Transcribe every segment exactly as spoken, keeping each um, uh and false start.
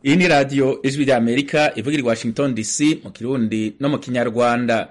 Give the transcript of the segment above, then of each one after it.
Iyi ni radio Ijwi rya Amerika ivugira i Washington D C mu Kirundi no mu Kinyarwanda.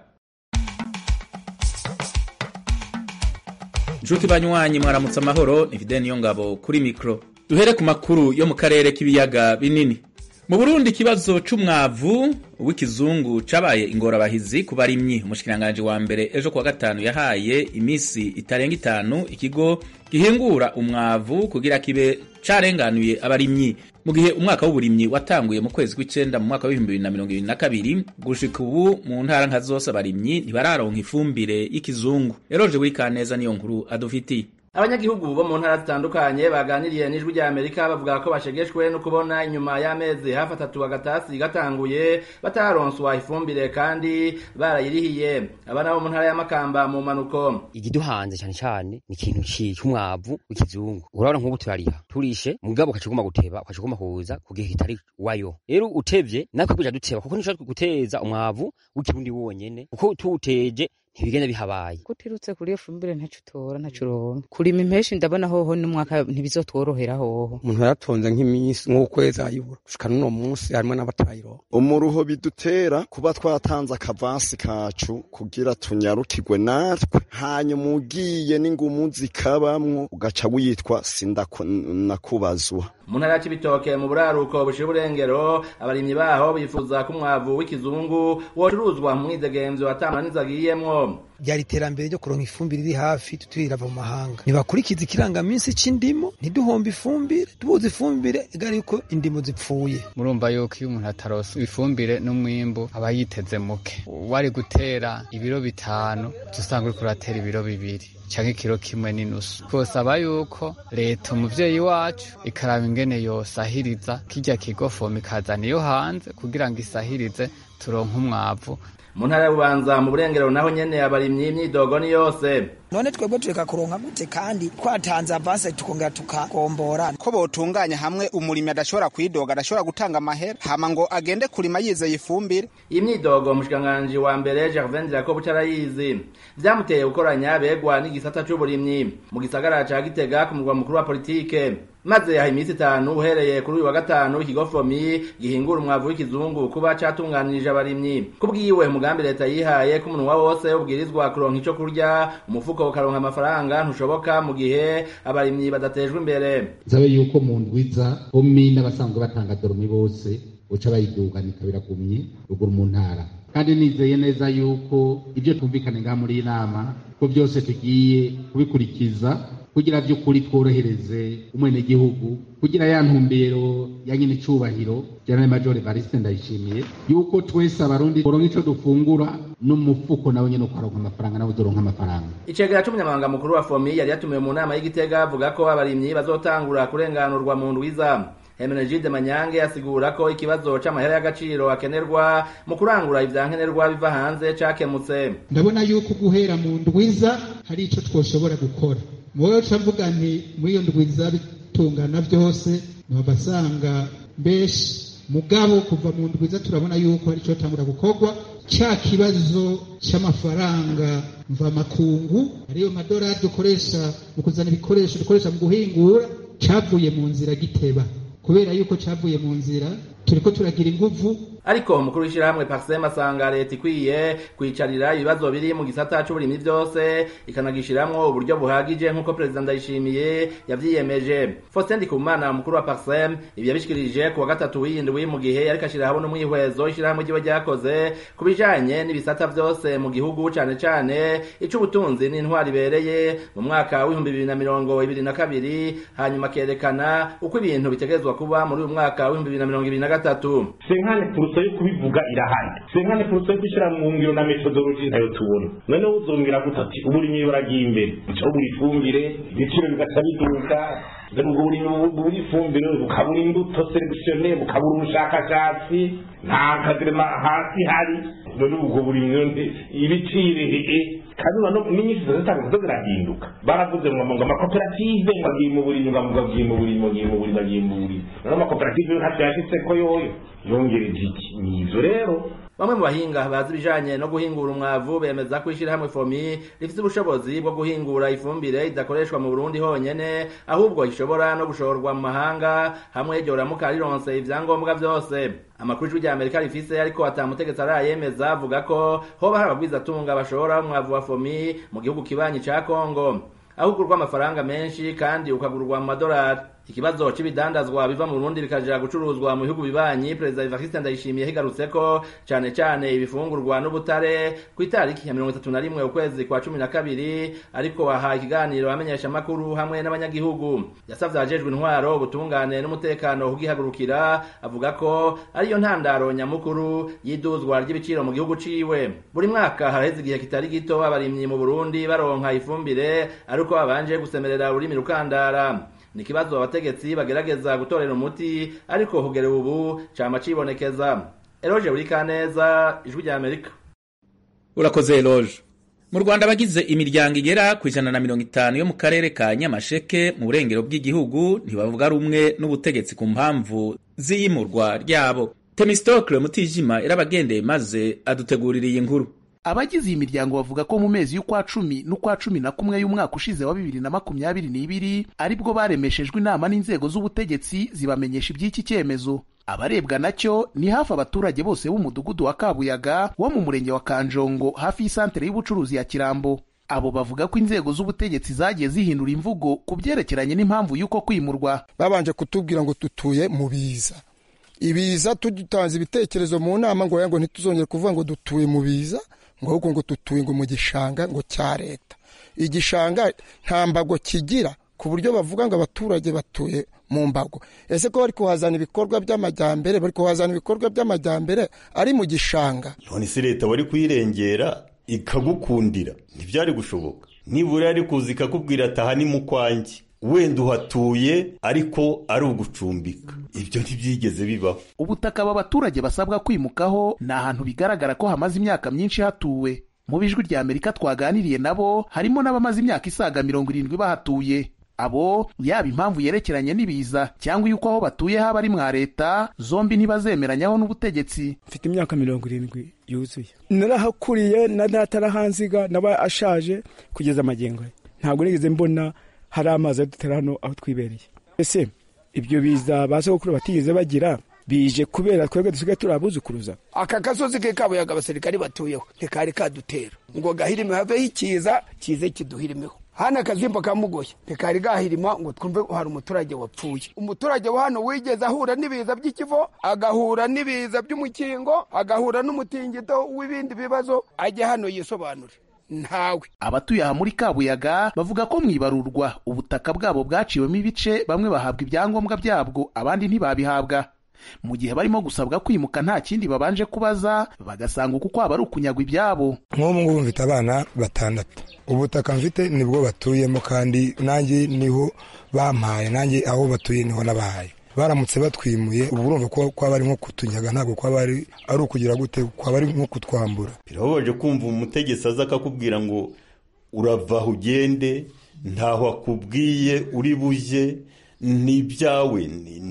Nshuti banywanyi mwaramutse amahoro, ni Fidel Niyongabo kuri mikro. Duhere ku makuru yo mu karere k'ibiyaga binini. Mu Burundi kibazo c'umwavu w'ikizungu cabaye ingorabahizi ku barimyi. Umushikiranganje wa mbere ejo kuwa gatanu yahaye imisi itarenga itanu ikigo gihingura umwavu kugira kibe carenganuye abarimyi. Mu gihe umwaka w'uburimyi watanguye mu kwezi kw'icenda mu mwaka wa bibiri na mirongo ibiri na kabiri, gushika ubu mu ntara nka zose abarimyi ntibararonka ifumbire y'ikizungu. Eroje Burikaneza niyo nkuru adufitiye. Abanyagihugu bo mu ntara zitandukanye baganiriye n'Ijwi rya Amerika bavuga ko bashegeshwe no kubona inyuma y'amezi hafi atatu agatasi gatanguye bataronswa ifumbire kandi barayirihiye. Abana bo mu ntara ya Makamba mu manuko igiduhanze cyane cyane ni ikintu cy'umwavu w'ikizungu. Urabona nk'ubu turariha turishe mugabo kaciguma guteba kaciguma kuza kugihe kitari wayo. Rero utevye nakwe kuja duteba kuko nishaka guteza umwavu w'ikirundi wonyene kuko tuteje ntibigenda bihabaye. Kutirutse kuri iyo fumbire ntacu tora ntacu ronka. Kurima impeshi ndabona hoho n'umwaka ntibizotworohera hoho. Umuntu yaratonze nk'imisi nk'ukwezi ayibura. Gushika n'uno munsi harimo n'abatayiro. Umuruho bidutera kuba twatanze akavansi kacu kugira tunyarukirwe natwe. Hanyuma ugiye n'ingumu zikabamwo ugaca witwa sindakubazwa. Mu ntara y'Ibitoke mu buraruko bushira burengero abarimyi baho bifuza ko umwavu w'ikizungu wocuruzwa mu mwidegemvyo atamaniza agiyemwo. Byari iterambere ryo kuronka ifumbire iri hafi tutirava mu mahanga. Nibakurikiza ikirangaminsi c'indimo ntiduhomba ifumbire tubuze ifumbire igari yuko indimo zipfuye. Murumva yuko iyo umuntu ataronse ifumbire n'umwimbu aba yiteze muke. Wari gutera ibiro bitanu dusanga uri kuratera ibiro bibiri canke ikiro kimwe n'inusu. Twosaba yuko leta umuvyeyi wacu ikaraba ingene yosahiriza kirya kigofoma ikazana iyo hanze kugira ngo isahirize turonke umwavu. Mu ntara y'Ububanza mu burengero naho nyene abarimyi imyidogo ni yose. None twebwe tureka kuronka gute kandi twatanze avance tukongera tukagombora ko botunganya hamwe umurimi adashobora kwidoga adashobora gutanga amahera hama ngo agende kurima yizeye ifumbire. Imyidogo mushikanganje wa mbere Gervain Jacob Carayizi vyamuteye gukoranya begwa n'igisata c'uburimyi mu gisagara ca Gitega ku murwa mukuru wa politike. Maze ya imisi itanu uhereye kuri uyu wa gatanu ikigofomi gihingura umwavu w'ikizungu kuba catunganirije abarimyi. Kubwiwe umugambi leta yihaye ku munwa wose ubwirizwa kuronka ico kurya umufuko ukaronka amafaranga ntushoboka mu gihe abarimyi badatejwe imbere. Zabe yuko mu ndwiza omi n'abasanzwe batanga doromi bose uca bayiduganika biragumye ruguru mu ntara. Kandi nizeye neza yuko ibyo twumvikane ngaha muri inama ko byose tugiye kubikurikiza kugira by'ukuri tworohereze umwene gihugu kugira ya ntumbero ya nyine cubahiro General Major Evariste Ndayishimiye yuko twese abarundi boronka ico dufungura n'umufuko nawe nyene ukaronka amafaranga nawe uzoronka amafaranga. Icegera c'umunyamabanga mukuru wa Fomi yari yatumiwe mu nama y'Igitega avuga ko abarimyi bazotangura kurenganurwa mu ndwiza. Hemenegide Manyange asigura ko ikibazo c'amahera y'agaciro akenerwa mu kurangura ivyankenerwa biva hanze cakemutse. Ndabona yuko guhera mu ndwiza hari ico twoshobora gukora. Mwoyo cavuga nti muri iyo ndwiza bitungana vyose nabasanga mbeshi mugabo kuva mu ndwiza turabona yuko hari ico tangura gukorwa ca kibazo c'amafaranga mva makungu ariyo madolari dukoresha mu kuzana ibikoresho dukoresha mu guhingura cavuye mu nzira giteba kubera yuko cavuye mu nzira turiko turagira inguvu. Ariko mukuru w'ishirahamwe Parsem asanga leta ikwiye kwicarira ibibazo biri mu gisata c'uburimyi vyose ikanagishiramwo uburyo buhagije nk'uko President Ndayishimiye yavyiyemeje. Faustin Ndikumana mukuru wa Parsem ivyo yabishikirije ku wa gatatu w'indwi mu gihe yariko ashira habona umwihwezo ishirahamwe ryiwe ryakoze kubijanye n'ibisata vyose mu gihugu cane cane ic'ubutunzi n'intwari ibereye mu mwaka w'ibihumbi bibiri na mirongo ibiri na kabiri hanyuma kerekana uko ibintu bitegerezwa kuba muri uyu mwaka w'ibihumbi bibiri na mirongo ibiri na gatatu. Senkane puruso yo kubivuga irahari. Senkane puruso yo kwishira mu ngiro na methodology nayo tubona. None uzombwira gutati uburimyi buragiye imbere. Cyo buri fumbire ibiciro bigaca biduka. Dore ubwo buri buri fumbire bukabura imbuto selectionné bukabura ubushakashatsi nta kadrema hasi hari. None ubwo buri mwende ibiciro eh kandi no minisitiri zitanga zirahinduka. Baravuze ngo ngo amakoperative bagiye mu burimyi bagiye mu burimyi bagiye mu burimyi bagiye mu burimyi. None amakoperative nta cyashitse ko yoyo yongereje iki nizo rero bamwe mu bahinga bazi ibijanye no guhingura umwavu bemeza ko ishirahamwe fomi rifite ubushobozi bwo guhingura ifumbire idakoreshwa mu Burundi honyene ahubwo ishobora no gushorwa mu mahanga hamwe ryoramuka rironse ivyangombwa vyose. Amakuru y'ijwi ry'Amerika rifise ariko atamutegetsi arayemeza avuga ko hoba hari abagwizatunga bashora umwavu wa fomi mu gihugu kibanyi ca Kongo aho ugurwa amafaranga menshi kandi ukagurwa mu madolari. Ikibazo c'ibidandazwa biva mu Burundi bikaja gucuruzwa mu bihugu bibanyi, Perezida Evariste Ndayishimiye higarutseko cane cane ibifungurwa n'ubutare ku itariki ya mirongo itatu na rimwe ukwezi kwa cumi na kabiri, ariko aha ikiganiro amenyesha makuru hamwe n'abanyagihugu yasavye abajejwe intwaro ubutungane n'umutekano kugihagurukira, avuga ko ariyo ntandaro nyamukuru y'iduzwa ry'ibiciro mu gihugu ciwe. Buri mwaka haraheze igihe kitari gito abarimyi mu Burundi baronka ifumbire ariko babanje gusemerera ururimi rukandara. Ni kibazo abategetsi bagerageza gutorera umuti ariko hugere ubu cama cibonekeza. Eloge Burikaneza, Ijwi ry'Amerika. Urakoze Eloge. Mu Rwanda bagize imiryango igera ku ijana na mirongo itanu yo mu karere ka Nyamasheke mu burengero bw'igihugu ntibavuga rumwe n'ubutegetsi ku mpamvu z'iyimurwa ryabo. Temistocle Mutijima irabagendeye maze adutegurira iyi nkuru. Abagize iyi miryango bavuga ko mu mezi y'ukwa cumi n'ukwa cumi na kumwe y'umwaka ushize wa bibiri na makumyabiri n'ibiri aribwo baremeshejwe inama n'inzego z'ubutegetsi zibamenyesha iby'iki cyemezo. Abarebwa nacyo ni hafi abaturage bose b'umudugudu wa Kabuyaga wo mu murenge wa Kanjongo hafi y'isantere y'ubucuruzi ya Kirambo. Abo bavuga ko inzego z'ubutegetsi zagiye zihindura imvugo ku byerekeranye n'impamvu y'uko kwimurwa. Babanje kutubwira ngo tutuye mu biza. Ibiza tudutanze ibitekerezo mu nama ngo yango ntituzongere kuvuga ngo dutuye mu biza, ngo ahubwo ngo tutuye ngo mu gishanga ngo cya leta. Igishanga nta mbago kigira ku buryo bavuga ngo abaturage batuye mu mbago. Ese ko bari kuhazana ibikorwa by'amajyambere, bari kuhazana ibikorwa by'amajyambere ari mu gishanga. None se leta wari kuyirengera ikagukundira ntibyari gushoboka. Nibura ari kuzika kubwira ataha ni mu kwanjye, wenda uhatuye ariko ari ugucumbika. Ibyo ntibyigeze bibaho. Ubutaka b'abaturage basabwa kwimukaho ni ahantu bigaragara ko hamaze imyaka myinshi hatuwe. Mu Ijwi ry'Amerika twaganiriye nabo harimo n'abamaze imyaka isaga mirongo irindwi bahatuye. Abo yaba impamvu yerekeranye n'ibiza cyangwa yuko aho batuye haba ari mwa leta, zombi ntibazemeranyaho n'ubutegetsi. Mfite imyaka mirongo irindwi yuzuye. Narahakuriye na natarahanziga naba ashaje kugeza amagengo. Ntabwo nigeze mbona hari amazi adutera hano aho twibereye. Ese ibyo biza basokuru batigeze bagira bije kubera twebwe dusigaye turabuzukuruza. Aka gasozi ke Kabuyaga abasirikari batuyeho ntikari kadutera ngo gahirime have ikiza kize kiduhirimeho. Hana kazimba kamugoye ntikari gahirima ngo twumve hari umuturage wapfuye. Umuturage wa hano wigeze ahura n'ibiza by'ikivo, agahura n'ibiza by'umukingo, agahura n'umutingito w'ibindi bibazo, ajye hano yisobanure. Ntawe. Abatuye aha muri Kabuyaga bavuga ko mwibarurwa ubutaka bwabo bwaciwemo ibice, bamwe bahabwa ibyangombwa byabwo abandi ntibabihabwa. Mu gihe barimo gusabwa kwimuka nta kindi babanje kubaza, bagasanga uko kwaba ari ukunyagwa ibyabo. Nk'ubu ngubu mfite abana batandatu. Ubutaka mfite nibwo batuyemo kandi nanjye niho bampaye, nanjye aho batuye niho nabahaye. Baramutse batwimuye ubu urumva ko kwa bari nko kutunyaga, ntabwo kwa bari ari ukugira gute, kwa bari nko kutwambura. Birababaje kumva umutegetsi aza akakubwira ngo urava ugende, ntaho akubwiye uri buje, n'ibyawe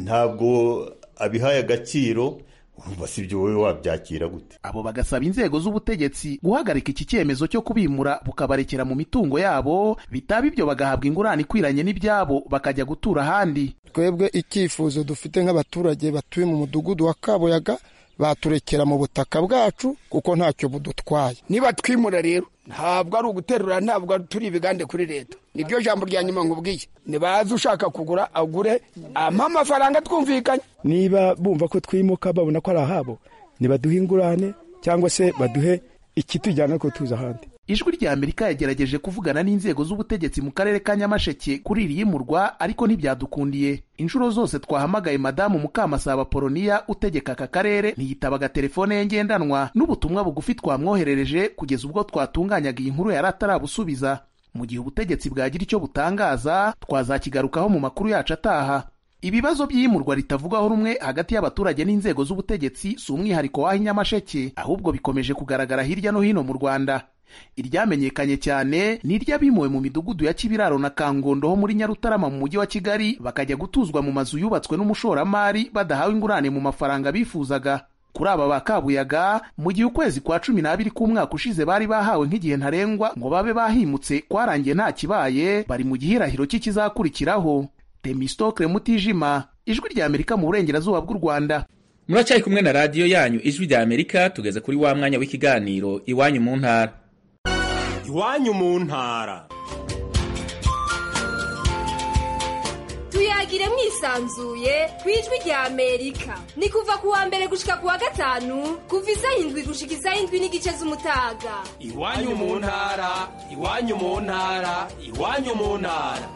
ntabwo abihaye agaciro. Urumva si byo wowe wabyakira gute? Abo bagasaba inzego z'ubutegetsi guhagarika iki cyemezo cyo kubimura bukabarekera mu mitungo yabo, bitaba ibyo bagahabwa ingurane ikwiranye n'ibyabo bakajya gutura ahandi. Twebwe icyifuzo dufite nk'abaturage batuye mu mudugudu wa Kabuyaga baturekera mu butaka bwacu kuko ntacyo budutwaye. Niba twimura rero ntabwo ari uguterura, ntabwo turi ibigande kuri leta. Nibyo jambo rya nyuma nkubwiye. Nibaza ushaka kugura agure ampa amafaranga twumvikanye. Niba bumva ko twimuka babona ko ari ahabo, nibaduhe ingurane cyangwa se baduhe ikitujyana ko tuza ahandi. Ijwi ry'Amerika yagerageje kuvugana n'inzego z'ubutegetsi mu karere ka Nyamasheke kuri iri yimurwa ariko ntibyadukundiye. Inshuro zose twahamagaye Madamu Mukamasaba Polonia utegeka aka karere ntiyitabaga telefone ye ngendanwa, n'ubutumwa bugufi twamwoherereje kugeza ubwo twatunganyaga iyi nkuru yari atarabusubiza. Mu gihe ubutegetsi bwagira icyo butangaza twazakigarukaho mu makuru yacu ataha. Ibibazo by'iyimurwa ritavugaho rumwe hagati y'abaturage n'inzego z'ubutegetsi si umwihariko w'aho Nyamasheke, ahubwo bikomeje kugaragara hirya no hino mu Rwanda. Iryamenyekanye cyane ni iry'abimuwe mu midugudu ya Kibiraro na Kangondo ho muri Nyarutarama mu mujyi wa Kigali bakajya gutuzwa mu mazu yubatswe n'umushoramari badahawe ingurane mu mafaranga bifuzaga. kuri aba ba Kabuyaga mu gihe ukwezi kwa cumi n'abiri k'umwaka ushize bari bahawe nk'igihe ntarengwa ngo babe bahimutse kwarangiye nta kibaye, bari mu gihirahiro cy'ikizakurikiraho. Temistokle Mutijima, Ijwi rya Amerika mu burengerazuba bw'u Rwanda. Muracyari kumwe na radiyo yanyu Ijwi rya Amerika, tugeze kuri wa mwanya w'ikiganiro Iwanyu mu ntara. Iwanyu mu ntara. Tuyagire mwisanzuye kwijwi rya Amerika. Ni kuva kuwa mbere gushika kuwa gatanu, kuva isaha indwi gushika isaha indwi n'igice z'umutaga. Iwanyu mu ntara, iwanyu mu ntara, iwanyu mu ntara.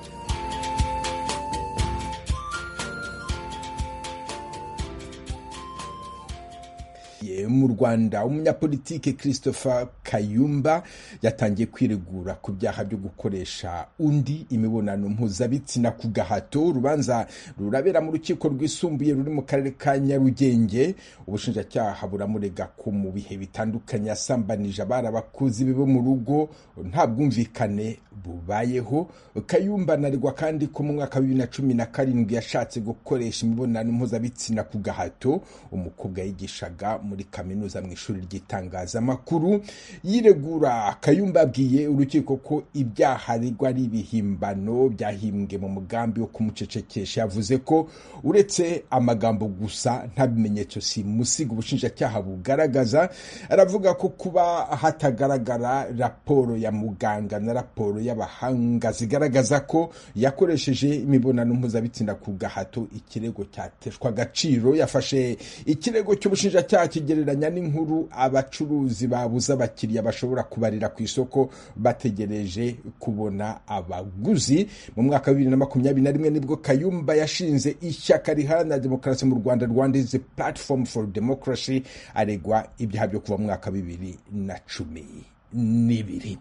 Mu Rwanda umunyapolitike Christopher Kayumba yatangiye kwiregura ku byaha byo gukoresha undi imibonano mpuzabitsina ku gahato. Urubanza rurabera mu rukiko rwisumbuye ruri mu karere ka Nyarugenge. Ubushinjacyaha buramurega ko mu bihe bitandukanye yasambanije abari abakozi be bo mu rugo nta bwumvikane bubayeho. Kayumba naregwa kandi ko mu mwaka wa bibiri na cumi na karindwi yashatse gukoresha imibonano mpuzabitsina ku gahato umukobwa yigishaga muri kaminuza mu ishuri ry'itangazamakuru. Yiregura, Kayumba abwiye urukiko ko ibyaha aregwa ari ibihimbano byahimbwe mu mugambi wo kumucecekesha. Yavuze ko uretse amagambo gusa nta bimenyetso simusiga ubushinjacyaha bugaragaza. Aravuga ko kuba hatagaragara raporo ya muganga na raporo y'abahanga zigaragaza ko yakoresheje imibonano mpuzabitsina ku gahato ikirego cyateshwa agaciro. Yafashe ikirego cy'ubushinjacyaha kigereranya n'inkuru abacuruzi babuza abakiriya bashobora kubarira ku isoko bategereje kubona abaguzi. Mu mwaka wa bibiri na makumyabiri na rimwe nibwo Kayumba yashinze ishyaka riharanira demokarasi mu Rwanda, Rwanda's Platform for Democracy, aregwa ibyaha byo kuva mu mwaka bibiri na cumi n'ibiri.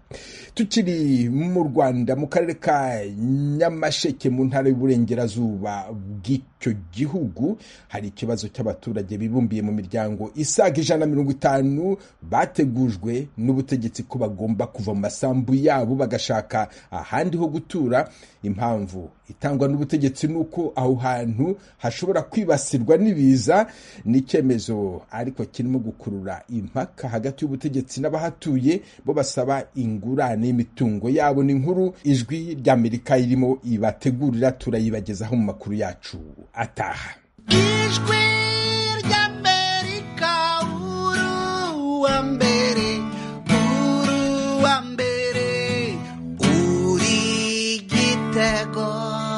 Tukiri mu Rwanda, mu karere ka Nyamasheke mu ntara y'uburengerazuba bw'icyo gihugu hari ikibazo cy'abaturage bibumbiye mu miryango isaga ijana na mirongo itanu bategujwe n'ubutegetsi ko bagomba kuva mu masambu yabo bagashaka ahandi ho gutura. Impamvu itangwa n'ubutegetsi nuko aho hantu hashobora kwibasirwa n'ibiza. N'icyemezo ariko kirimo gukurura impaka hagati y'ubutegetsi n'abahatuye bo basaba ingurane y'imitungo yabo. Ni inkuru Ijwi rya Amerika irimo ibategurira, turayibagezaho mu makuru yacu ataha. Ijwi rya Amerika uru wa mbere, uru wa mbere, uri gitego.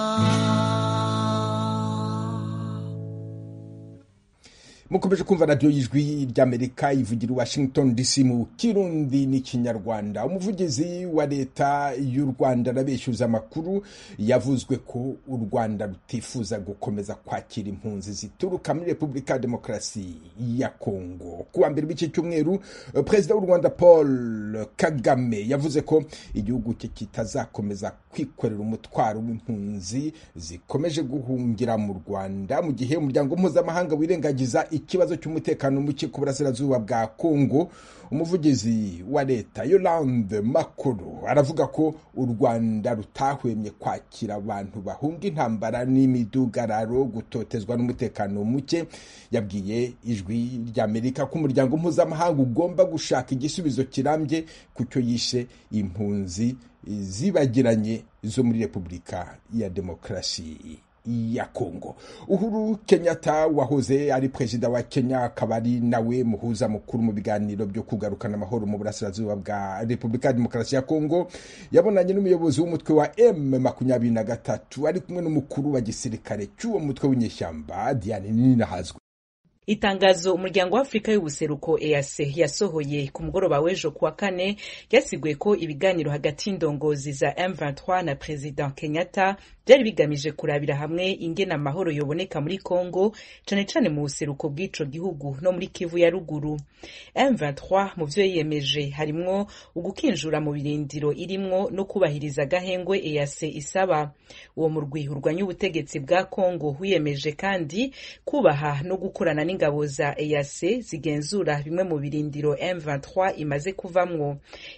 Mukomeje kumva radio y'Ijwi ry'Amerika ivugira Washington D C mu Kirundi n'Ikinyarwanda. Umuvugizi wa leta y'u Rwanda arabeshyuza amakuru yavuzwe ko u Rwanda rutifuza gukomeza kwakira impunzi zituruka muri Repubulika ya Demokarasi ya Kongo. Kuwa mbere w'iki cyumweru, Perezida w'u Rwanda Paul Kagame yavuze ko igihugu cye kitazakomeza kwikorera umutwaro w'impunzi zikomeje guhungira mu Rwanda mu gihe umuryango mpuzamahanga wirengagiza ikibazo cy'umutekano muke ku burasirazuba bwa Kongo. Umuvugizi wa leta Yolande Makuru aravuga ko u Rwanda rutahwemye kwakira abantu bahunga intambara n'imidugararo, gutotezwa n'umutekano muke. Yabwiye Ijwi rya Amerika ko umuryango mpuzamahanga ugomba gushaka igisubizo kirambye ku cyo yishe impunzi zibagiranye zo muri Repubulika ya Demokarasi ya Kongo. Uhuru Kenyatta wahoze ari perezida wa Kenya akaba ari nawe muhuza mukuru mu biganiro byo kugarukana amahoro mu burasirazuba bwa Repubulika ya Demokarasi ya Kongo yabonanye n'umuyobozi w'umutwe wa M makumyabiri na gatatu ari kumwe n'umukuru wa gisirikare cy'uwo mutwe w'inyeshyamba Diane Ninahazwe. Itangazo umuryango wa Afrika y'ubuseruko E A C yasohoye ku mugoroba w'ejo kuwa kane yasiguye ko ibiganiro hagati y'indongozi za M vingt-trois na President Kenyatta byari bigamije kurabira hamwe ingena amahoro yoboneka muri Kongo, cane cane mu buseruko bw'ico gihugu no muri Kivu ya ruguru. M vingt-trois mu vyo yiyemeje harimwo ugukinjura mu birindiro irimwo no kubahiriza gahengwe E A C isaba. Uwo murwi urwanya ubutegetsi bwa Kongo wiyemeje kandi kubaha no gukorana n'ingabo za E A C zigenzura bimwe mu birindiro M vingt-trois imaze kuvamwo.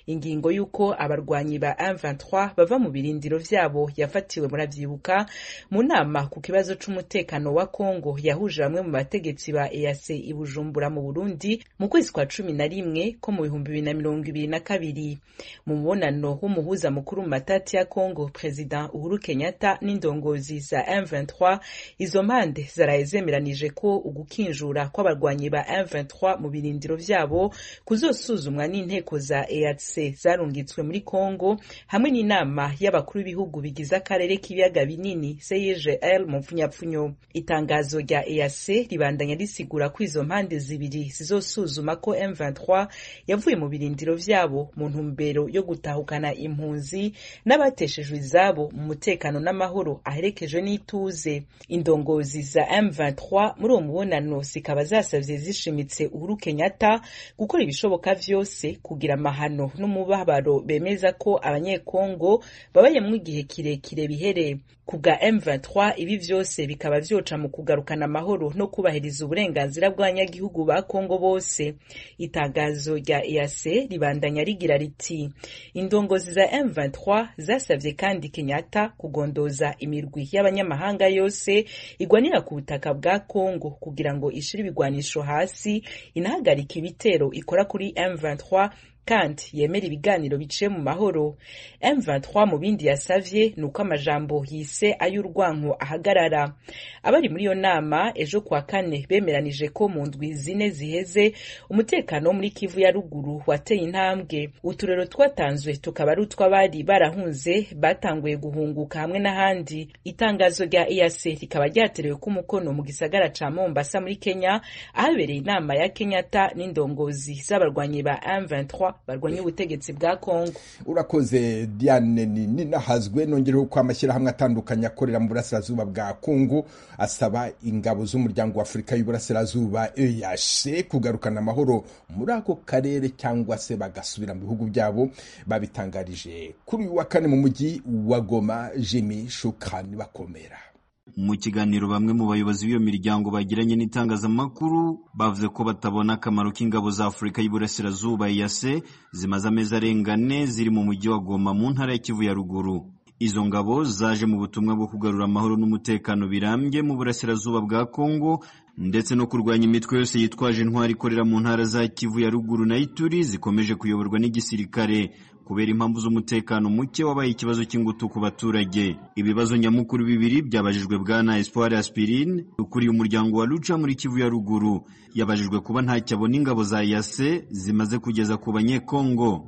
ingingo y'uko abarwanyi ba M vingt-trois bava mu birindiro vyabo yafatiwe muravyibuka mu nama ku kibazo c'umutekano wa Kongo yahuje bamwe mu bategetsi ba E A C i Bujumbura mu Burundi mu kwezi kwa cumi na rimwe ko mu bihumbi bibiri na mirongo ibiri na kabiri. Mu mubonano w'umuhuza mukuru mu matati ya Kongo, President Uhuru Kenyatta n'indongozi za M vingt-trois, izo mpande zaraye zemeranije ko ugukinjura kw'abarwanyi ba M vingt-trois mu birindiro vyabo kuzosuzumwa n'inteko za E A C zarungitswe muri Kongo hamwe n'inama y'abakuru b'ibihugu bigize akarere k'ibiyaga binini C I G L mu mfunyapfunyo. Itangazo rya E A C ribandanya risigura ko izo mpande zibiri zizosuzuma ko M vingt-trois yavuye mu birindiro vyabo mu ntumbero yo gutahukana impunzi n'abateshejwe izabo mu mutekano n'amahoro aherekejwe n'ituze. Indongozi za M vingt-trois muri uwo mubonano zikaba zasavye zishimitse Uhuru Kenyatta gukora ibishoboka vyose kugira amahano n'umubabaro bemeza ko abanyekongo babayemwo igihe kirekire bihere. Kubwa M vingt-trois ibi vyose bikaba vyoca mu kugarukana amahoro no kubahiriza uburenganzira bw'abanyagihugu ba Kongo bose. Itangazo rya E A C ribandanya rigira riti indongozi za M vingt-trois zasavye kandi Kenyatta kugondoza imirwi y'abanyamahanga yose igwanira ku butaka bwa Kongo kugira ngo ishire ibigwanisho hasi, inahagarika ibitero ikora kuri M vingt-trois kandi yemera ibiganiro biciye mu mahoro. M vingt-trois mu bindi yasavye nuko amajambo yise ay'urwanko ahagarara. Abari muri yo nama ejo kwa kane bemeranije ko mu ndwi zine ziheze umutekano muri Kivu ya ruguru wateye intambwe. Uturero twatanzwe tukaba ari utw'abari barahunze batanguye guhunguka hamwe n'ahandi. Itangazo rya E A C rikaba ryaterewe ku mukono mu gisagara ca Mombasa muri Kenya, ahabereye inama ya Kenyatta n'indongozi z'abarwanyi ba M vingt-trois barwanya ubutegetsi bwa Kongo. Urakoze Diane Ninahazwe. Nongereho ko amashyirahamwe atandukanye akorera mu burasirazuba bwa Kongo asaba ingabo z'umuryango wa Afurika y'Uburasirazuba E A C kugarukana amahoro muri ako karere cyangwa se bagasubira mu bihugu byabo. Babitangarije kuri uyu wa kane mu mujyi wa Goma. Jimmy Shukani Bakomera. Mu kiganiro bamwe mu bayobozi b'iyo miryango bagiranye n'itangazamakuru bavuze ko batabona akamaro k'ingabo za Afurika y'Uburasirazuba E A C zimaze amezi arengane ziri mu mujyi wa Goma mu ntara ya Kivu ya ruguru. Izo ngabo zaje mu butumwa bwo kugarura amahoro n'umutekano birambye mu burasirazuba bwa Kongo ndetse no kurwanya imitwe yose yitwaje intwari ikorera mu ntara za Kivu ya ruguru na Ituri zikomeje kuyoborwa n'igisirikare kubera impamvu z'umutekano muke wabaye ikibazo cy'ingutu ku baturage. Ibibazo nyamukuru bibiri byabajijwe bwana Espoir Aspirine ukuriye umuryango wa Lucha muri Kivu ya ruguru. Yabajijwe kuba nta cyabona ingabo za E A C zimaze kugeza ku banyekongo.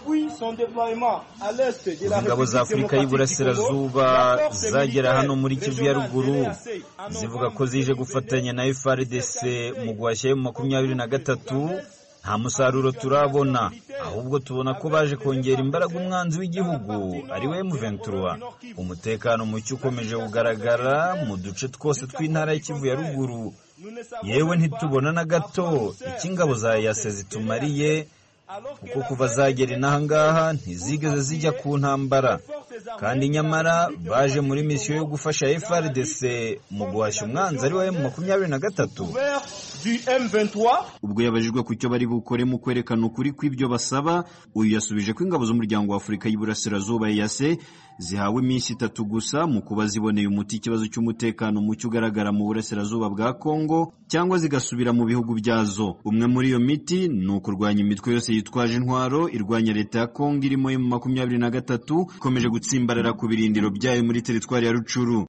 Ingabo za Afurika y'Uburasirazuba zagera hano muri Kivu ya ruguru zivuga ko zije gufatanya na F A R D C mu guhashya mu makumyabiri na gatatu. Nta musaruro turabona, ahubwo tubona ko baje kongera imbaraga umwanzi w'igihugu ari we M vingt-trois. Umutekano muke ukomeje kugaragara mu duce twose tw'intara y'Kivu ya ruguru. Yewe ntitubona na gato ikingabo za E A C zitumariye, kuko kuva zagera inaha ngaha ntizigeze zijya ku ntambara, kandi nyamara baje muri misiyo yo gufasha F A R D C mu guhashya umwanzi ari we mu makumyabiri na gatatu. Ubwo yabajijwe ku cyo bari bukore mu kwerekana ukuri kw'ibyo basaba, uyu yasubije ko ingabo z'umuryango wa Afurika y'Uburasirazuba E A C zihawe iminsi itatu gusa mu kuba ziboneye umuti ikibazo cy'umutekano muke ugaragara mu burasirazuba bwa Kongo cyangwa zigasubira mu bihugu byazo. Umwe muri iyo miti ni ukurwanya imitwe yose yitwaje intwaro irwanya leta ya Kongo irimo mu makumyabiri na gatatu ikomeje gutsimbarara ku birindiro byayo muri teritwari ya Rucuru.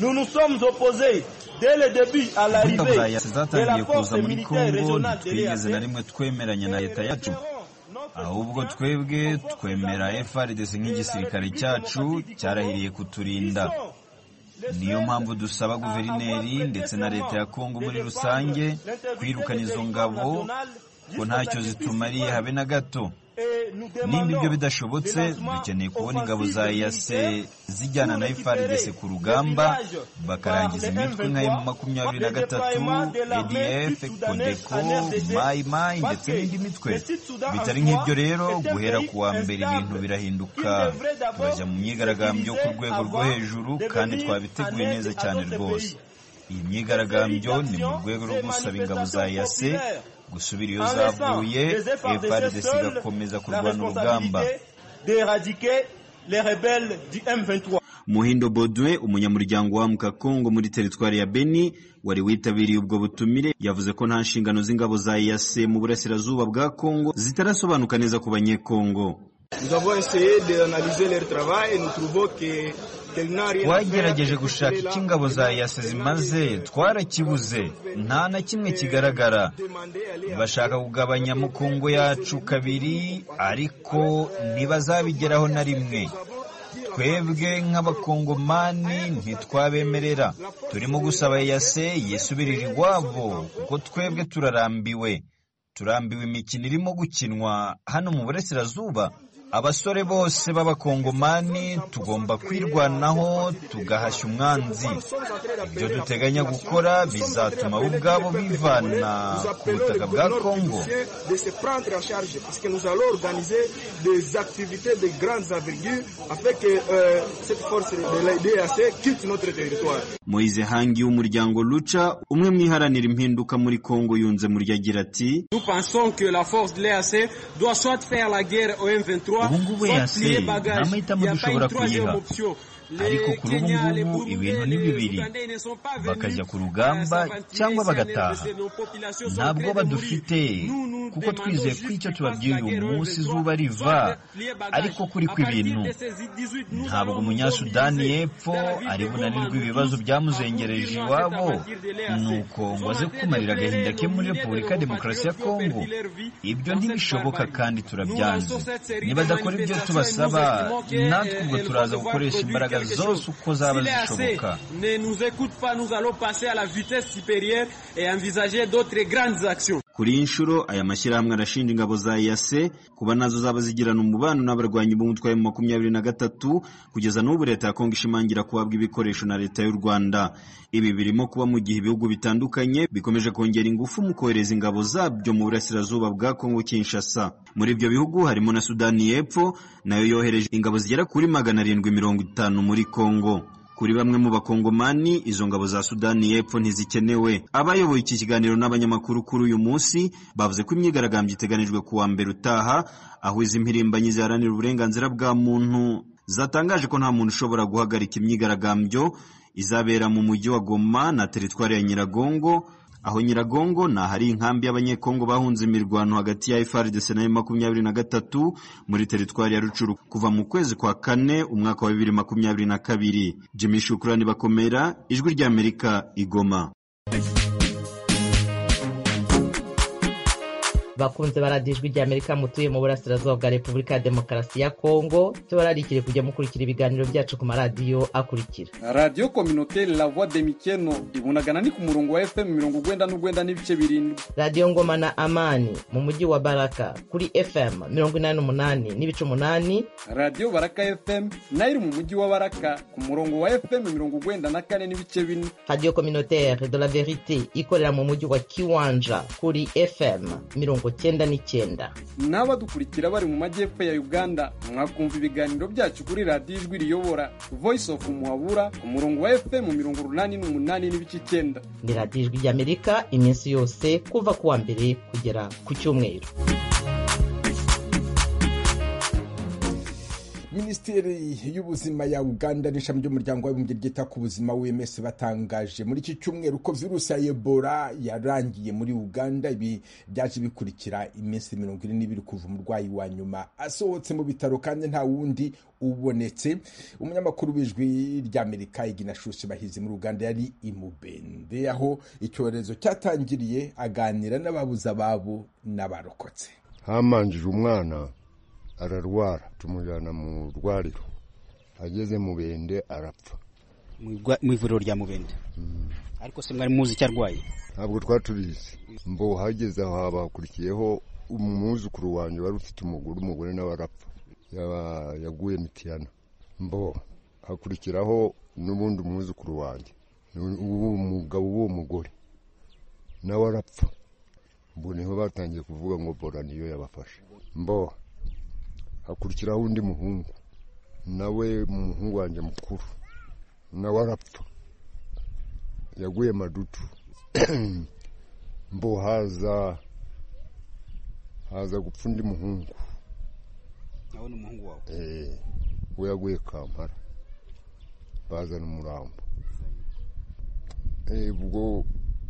Ingabo za E A C zatangiye kuza muri Kongo ntitwigeze na rimwe twemeranya na leta yacu, ahubwo twebwe twemera F A R D C nk'igisirikare cyacu cyarahiriye kuturinda. Niyo mpamvu dusaba guverineri ndetse na leta ya Kongo muri rusange kwirukana izo ngabo ko ntacyo zitumariye habe na gato. Nimba ibyo bidashobotse, dukeneye kubona ingabo za E A C zijyana na F A R D C ku rugamba bakarangiza imitwe nka M makumyabiri na gatatu, A D F, Kodeko, Mai Mai ndetse n'indi mitwe. Bitari nk'ibyo rero, guhera ku wa mbere ibintu birahinduka, turajya mu myigaragambyo ku rwego rwo hejuru kandi twabiteguye neza cyane rwose. Iyi myigaragambyo ni mu rwego rwo gusaba ingabo za E A C gusubira iyo zavuye F A R D C igakomeza kurwana urugamba. Muhindo Baudouin, umunyamuryango wa Mukakongo muri teritwari ya Beni wari witabiriye ubwo butumire, yavuze ko nta nshingano z'ingabo za E A C mu burasirazuba bwa Kongo zitarasobanuka neza ku banyekongo. Twagerageje gushaka icyo ingabo za E A C zimaze, twarakibuze, nta na kimwe kigaragara. Bashaka kugabanya mu Kongo yacu kabiri, ariko ntibazabigeraho na rimwe. Twebwe nk'abakongomani ntitwabemerera, turimo gusaba E A C yisubirira iwabo kuko twebwe turarambiwe turambiwe imikino irimo gukinwa hano mu burasirazuba. Abasore bose b'abakongomani tugomba kwirwanaho tugahashya umwanzi. Ibyo duteganya gukora bizatuma bo ubwabo bivana ku butaka bwa Kongo. Moise Hangi w'umuryango Lucha, umwe mwiharanira impinduka muri Kongo, yunze muri agira ati: Nous pensons que la force de l'E A C doit soit faire la guerre au M vingt-trois. Ubungubu E A C nta mahitamo dushobora kuyiha, ariko kuri ubu ngubu ibintu ni bibiri: bakajya ku rugamba cyangwa bagataha. Ntabwo badufite kuko twizeye ko icyo tubabwiye uyu munsi izuba riva, ariko kuri kw'ibintu ntabwo umunyasudani y'epfo ari bunanirwe ibibazo byamuzengereje iwabo nuko ngo aze kumarira agahinda ke muri Repubulika Demokarasi ya Kongo. Ibyo ntibishoboka kandi turabyanze. Nibadakora ibyo tubasaba, natwe ubwo turaza gukoresha imbaraga zose uko zaba zishoboka. Kuri inshuro aya mashyirahamwe arashinja ingabo za E A C kuba nazo zaba zigirana umubano n'abarwanyi b'umutwe wa makumyabiri na gatatu. Kugeza n'ubu leta ya Kongo ishimangira kubabwa ibikoresho na leta y'u Rwanda. Ibi birimo kuba mu gihe ibihugu bitandukanye bikomeje kongera ingufu mu kohereza ingabo zabyo mu burasirazuba bwa Kongo Kinshasa. Muri ibyo bihugu harimo na Sudani y'Epfo, nayo yohereje ingabo zigera kuri magana arindwi mirongo itanu muri Kongo. Kuri bamwe mu bakongomani izo ngabo za Sudani y'Epfo ntizikenewe. Abayoboye iki kiganiro n'abanyamakuru kuri uyu munsi bavuze ko imyigaragambyo iteganijwe ku wa mbere utaha, aho izi mpirimbanyi ziharanira uburenganzira bwa muntu zatangaje ko nta muntu ushobora guhagarika imyigaragambyo izabera mu mujyi wa Goma na teritwari ya Nyiragongo. Aho Nyiragongo na hari inkambi y'abanyekongo bahunze imirwano hagati ya F A R D C na makumyabiri na gatatu muri teritwari ya Rucuru kuva mu kwezi kwa kane umwaka wa bibiri makumyabiri na kabiri. Jimmy Shukrani Bakomera, Ijwi rya Amerika, Igoma. Bakunze baradijwi rya Amerika mutuye mu burasirazuba bwa Repubulika ya Demokarasi ya Kongo, tubararikire kujya mukurikira ibiganiro byacu ku maradiyo akurikira: Radio Communautaire La Voix de Mikeno ibunagana ni ku murongo wa F M mirongo ugwenda n'ugwenda n'ibice birindwi. Radio Ngoma na Amani mu mujyi wa Baraka kuri F M mirongo inani n'umunani n'ibice umunani. Radio Baraka F M nayo mu mujyi wa Baraka ku murongo wa F M mirongo ugwenda na kane n'ibice bine. Radio Communautaire de la Verite ikorera mu mujyi wa Kiwanja kuri F M mirongo cyenda n'icyenda. N'abadukurikira bari mu majyepfo ya Uganda mwakumva ibiganiro byacu kuri Radio Ijwi Riyobora Voice of Muhabura ku murongo wa F M mirongo umunani n'umunani n'ibice icyenda. Ni Radio Ijwi ry'Amerika iminsi yose kuva ku wa mbere kugera ku cyumweru. Minisiteri y'ubuzima ya Uganda n'ishami ry'umuryango w'abibumbye ryita ku buzima W M S batangaje muri iki cyumweru ko virusi ya Ebola yarangiye muri Uganda. Ibi byaje bikurikira iminsi mirongo ine n'ibiri kuva umurwayi wa nyuma asohotse mu bitaro kandi nta wundi ubonetse. Umunyamakuru w'Ijwi ry'Amerika Iginashusi Bahizi muri Uganda yari imubende aho icyorezo cyatangiriye, aganira n'ababuza ababo n'abarokotse. Hamanjije umwana ararwara, tumujyana mu rwariro, ageze mu Bende arapfa mu ivuriro rya Mubende. Ariko se mwari muzi icyo arwaye? Ntabwo twaturize. Mbo hageze aho habakurikiyeho umwuzukuru wanjye wari ufite umugore, umugore nawe arapfa, yaguye Mitiyana. Mbo hakurikiraho n'ubundi umwuzukuru wanjye, uwo mugabo w'uwo mugore nawe arapfa. Mbo niho batangiye kuvuga ngo Ebola niyo yabafashe. Mbo hakurikiraho undi muhungu, nawe umuhungu wanjye mukuru nawe arapfa, yaguye Madutu. Mbo haza haza gupfa undi muhungu. nawe n'umuhungu wawe? Eh, we yaguye Kampala bazana umurambo. Eh, ubwo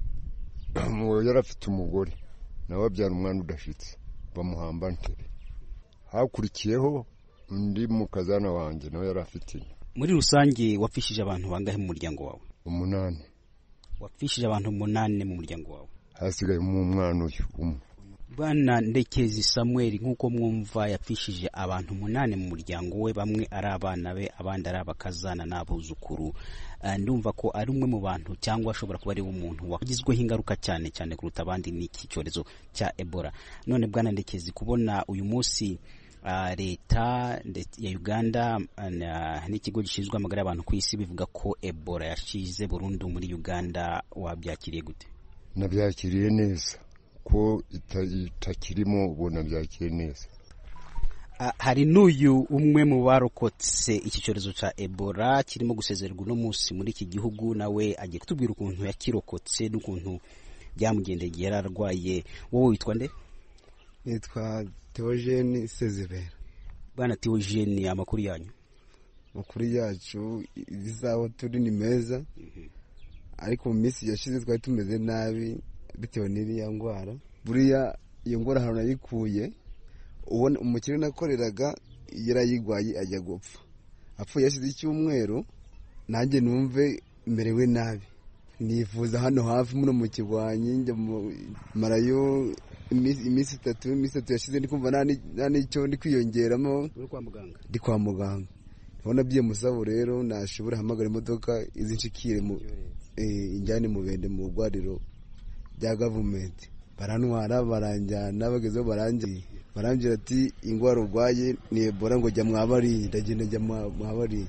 mu yarafite umugore nawe abyara umwana udashitse bamuhamba ntere. Hakurikiyeho undi mukazana wanjye nawe yarafite. Muri rusange wapfishije abantu bangahe mu muryango wawe? Umunani. Wapfishije abantu umunani mu muryango wawe? Hasigaye mu mwana uyu umwe. Bwana Ndekezi Samuel, nk'uko mwumva yapfishije abantu umunani mu muryango we, bamwe ari abana be, abandi ari abakazana n'abuzukuru. Uh, ndumva ko ari umwe mu bantu cyangwa ashobora kuba ari umuntu wagizweho ingaruka cyane cyane kuruta abandi n'iki cyorezo cya Ebola. None Bwana Ndekezi, kubona uyu munsi uh, leta ya Uganda uh, n'ikigo gishinzwe amagara y'abantu ku isi bivuga ko Ebola yashize burundu muri Uganda, wabyakiriye gute? Nabyakiriye neza ko itakirimo ubona byakiriye neza. Hari n'uyu umwe mu barokotse iki cyorezo cya Ebola kirimo gusezererwa uno munsi muri iki gihugu, nawe agiye kutubwira ukuntu yakirokotse n'ukuntu byamugendeye yararwaye. Wowe witwa nde? Nitwa Theogene Sezibera. Bwana Theogene, amakuru yanyu? Amakuru yacu ibizaho turi ni meza. Mm-hmm. Ariko mu minsi yashize twari tumeze nabi bitewe n'iriya ngwara. Buriya iyo ngwara hano nayikuye, ubona umukire nakoreraga yarayigwaye ajya gupfa. Apfuye yashize icyumweru, nanjye numve merewe nabi. Nifuza hano hafi muno mu kigwanyi njya marayo iminsi itatu iminsi itatu yashize ndi kumva nani icyo ndi kwiyongeramo. Uri kwa muganga? Ndi kwa muganga. Ndabona byiye musabo rero nashobora hamagara imodoka izinshikire mu eh injyane mu bende mu rwariro bya government. Barantwara baranjyana bagezeho barangiye barangira ati ingwara urwaye ni Ebola ngo jya mwabari. Ndagenda jya mwabari,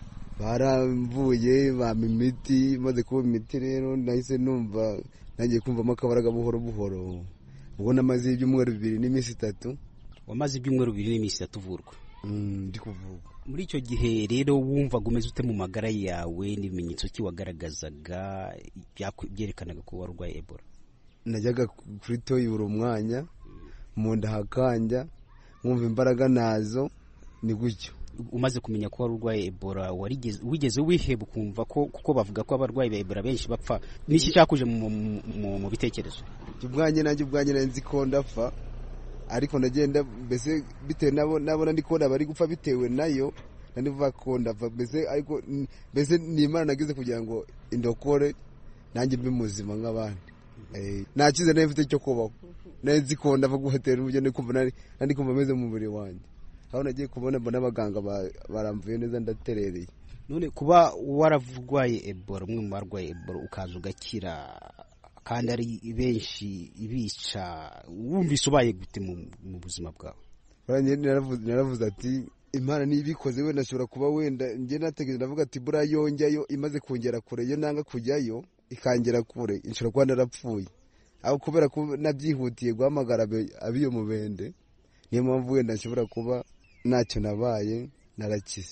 baramvuye bampa imiti. Maze kuba imiti rero nahise numva nagiye kumvamo akabaraga buhoro buhoro. Ubwo namaze ibyumweru bibiri n'iminsi itatu. Wamaze ibyumweru bibiri n'iminsi itatu uvurwa? Mm, ndi kuvurwa. Muri icyo gihe rero wumva gumeze ute mu magara yawe, n'ibimenyetso ki wagaragazaga byerekanaga ko warwaye Ebola? Najyaga kuri toyi buri mwanya, mu nda hakanja, nkumva imbaraga nazo, ni gutyo. Umaze kumenya ko warwaye Ebola, warigeze wigeze wiheba kumva ko kuko bavuga ko abarwayi ba Ebola benshi bapfa? Niki cyakuje mu mu bitekerezo? Ubwanye nanjye ubwanye nzi ko ndapfa, ariko ndagenda mbese bitewe nabo nabona ndiko bari gupfa bitewe nayo, nanivuga ko ndapfa mbese, ariko mbese ni Imana nagize kugira ngo indokore nanjye mbe muzima nk'abandi. Eh, nakize nefite cyo kubaho. Nzi ko ndava guhotera ubyo ndi kumva nari ndi kumva meze mu mubiri wanjye. Aho nagiye kubona mbona abaganga baramvuye neza ndaterereye. None kuba waravugwaye Ebola, umwe mu barwaye Ebola ukaza ugakira kandi ari benshi ibica, wumvise ubaye gute mu buzima bwawe? Baranye naravuze ati Imana nibikoze we nashobora kuba wenda nge nategereje ndavuga ati bura yongeyo imaze kongera kure yo nanga kujyayo ikangera kure inshuro kwa narapfuye. Aho kubera ko nabyihutiye guhamagara abiyo mubende, niyo mpamvu wenda nshobora kuba ntacyo nabaye narakize.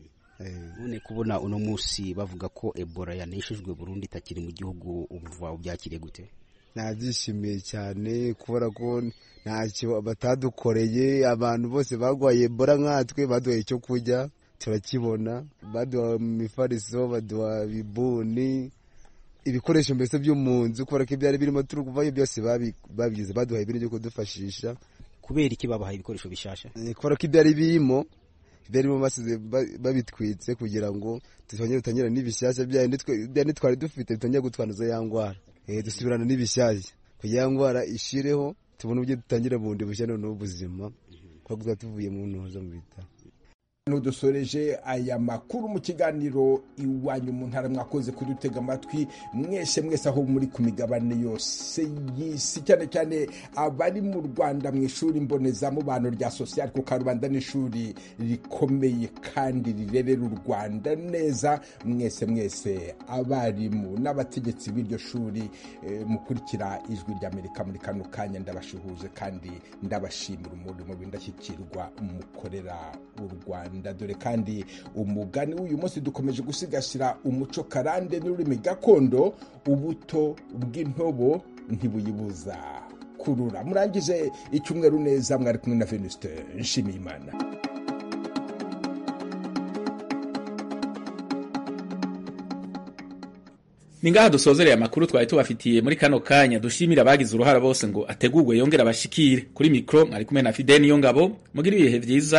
None kubona uno munsi bavuga ko Ebola yaneshejwe Burundi itakiri mu gihugu, umva ubyakiriye gute? Nabyishimiye cyane kubera ko ntacyo batadukoreye. Abantu bose bagwaye Ebola nkatwe baduhaye icyo kurya turakibona, baduha imifariso, baduha bibuni, ibikoresho mbese byo mu nzu, kubera ko ibyari birimo turukuvayo byose babigize baduhaye ibintu byo kudufashisha. Kubera iki babahaye ibikoresho bishasha? Kubera ko ibyari birimo ibyarimo basize babitwitse kugira ngo tutongere gutangira n'ibishyashya byari twari dufite bitongera gutwanduza ya ngwara. Eh, dusubirana n'ibishyashya kugira ngwara ishireho, tubone uburyo dutangira bundi bushya none ubuzima kuko tuvuye mu ntuza mu bitaro. Nudusoreje aya makuru mu kiganiro Iwanyu mu Ntara. Mwakoze kudutega amatwi mwese mwese aho muri ku migabane yose y'isi, cyane cyane abari mu Rwanda mu ishuri mbonezamubano rya Social ku Karubanda, n'ishuri rikomeye kandi rirerera u Rwanda neza. Mwese mwese abarimu n'abategetsi b'iryo shuri e, mukurikira Ijwi ry'Amerika muri kano kanya, ndabashuhuje kandi ndabashimira umurimo w'indashyikirwa mukorera u Rwanda. Dore kandi umugani w'uyu munsi dukomeje gusigasira umuco karande n'ururimi gakondo. Ubuto bw'intobo ntibuyibuza rukurura. Murangize icyumweru neza, mwari kumwe na Venuste Nshimiyimana. Ningaha dusozereye amakuru twari tubafitiye muri kano kanya. Dushimira abagize uruhara bose ngo ategurwe yongera abashikire. Kuri mikro mwari kumwe na Fideni Yongabo. Mugira ibihe vyiza.